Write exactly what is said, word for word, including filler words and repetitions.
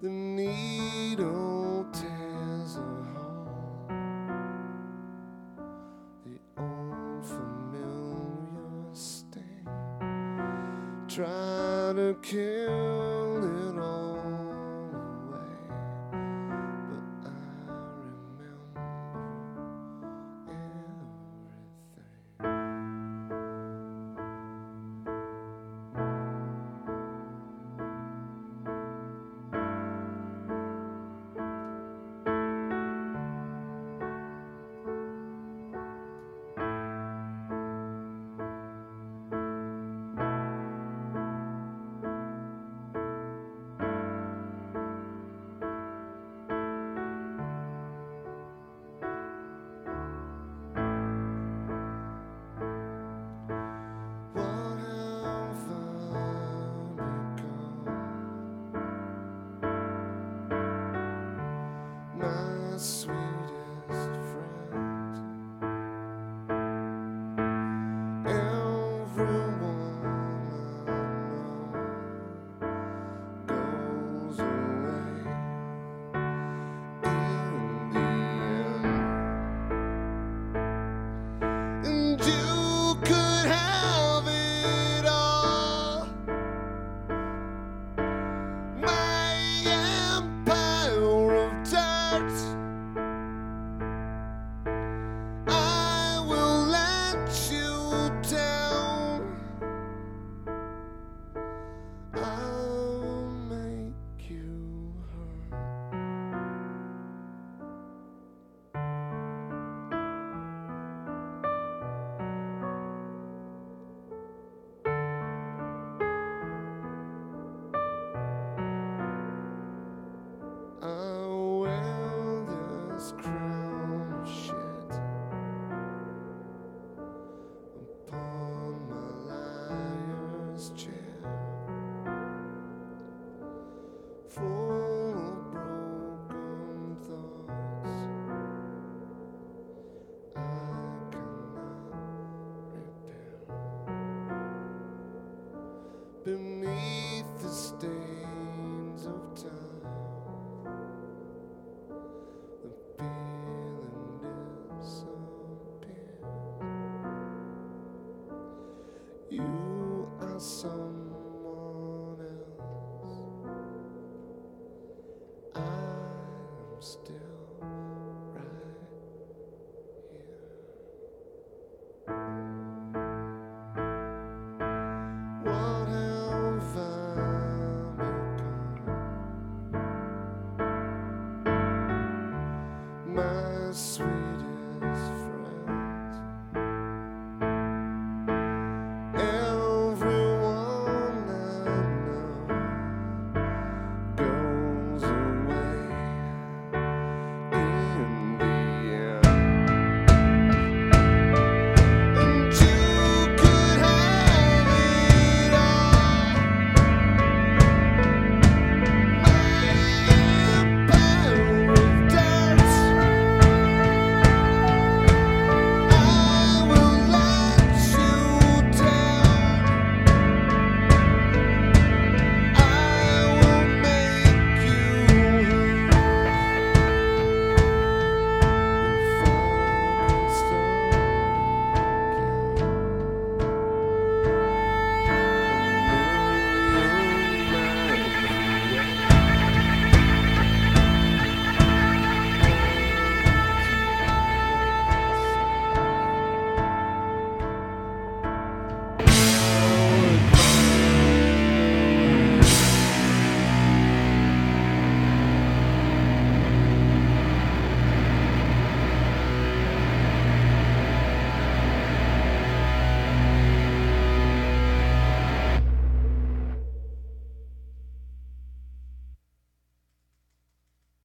The needle tears a hole, the old familiar sting. Try to kill it all away, but I remember my sweetest friend. Everyone I know goes away in the end, and you could have it all. My empire of dirt, I will let you down. I will make you hurt. I wear this crown of shit upon my liar's chair, full of broken thoughts I cannot repair. Beneath the stains of time, the feeling disappears. You are someone else. I am still right here. What have I become? My sweet